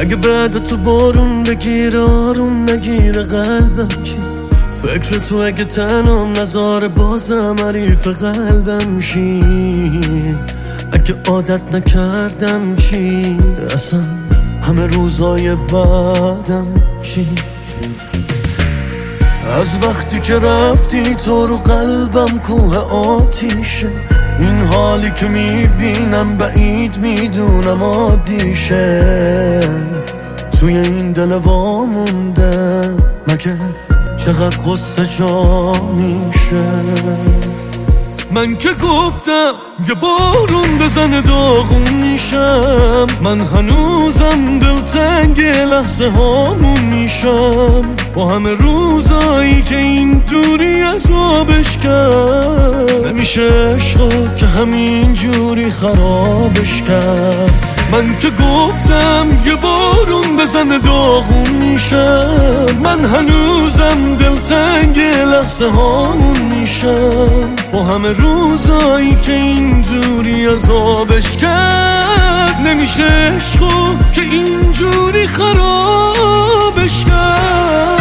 اگه بعد تو بارون بگیره آروم نگیره قلبم چی؟ فکر تو اگه تنم نذاره بازم حریف قلبم شی؟ اگه عادت نکردم چی؟ اصلا همه روزای بعدم چی؟ از وقتی که رفتی تو رو قلبم کوه آتیشه، این حالی که میبینم بعید میدونم عادیشه. توی این دل وامونده مگه چقدر قصه جا میشه؟ من که گفتم یه بارون بزنه داغون میشم، من هنوزم دلتنگ لحظه هامون میشم. با همه روزایی که این دوری عذابش کرد، نمیشه عشقا که همین جوری خرابش کرد. من که گفتم یه بارون بزنه داغون میشم، من هنوزم دلتنگ لحظه هامون میشم. با همه روزایی که این دوری عذابش کرد، نمیشه عشقو که اینجوری خرابش کرد.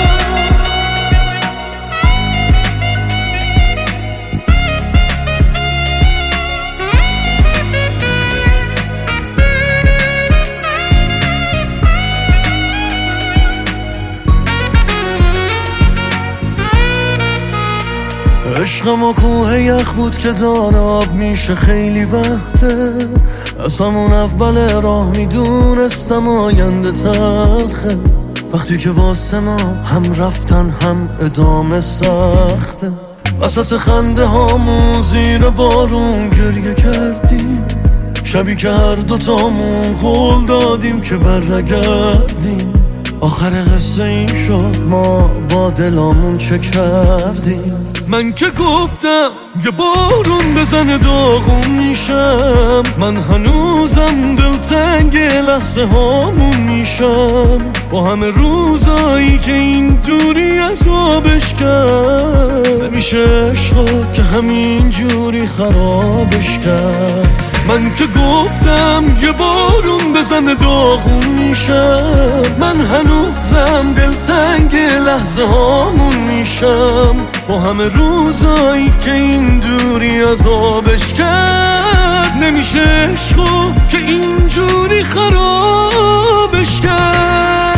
عشقم و کوه یخ بود که داره آب میشه خیلی وقته. از همون اول راه میدونستم آینده تلخه، وقتی که واسه ما هم رفتن هم ادامه سخته. وسط خنده هامون زیر بارون گریه کردیم، شبی که هر دوتامون قول دادیم که برگردیم. آخر قصه این شد ما با دلامون چه کردیم. من که گفتم یه بارون بزنه داغون میشم، من هنوزم دلتنگ لحظه هامون میشم. با همه روزایی که این دوری عذابش کرد، نمیشه عشقا که همین جوری خرابش کرد. من که گفتم یه بارون بزنه داغون میشم، من هنوزم دلتنگ لحظه هامون میشم. با همه روزایی که این دوری عذابش کرد، نمیشه عشقو که اینجوری خرابش کرد.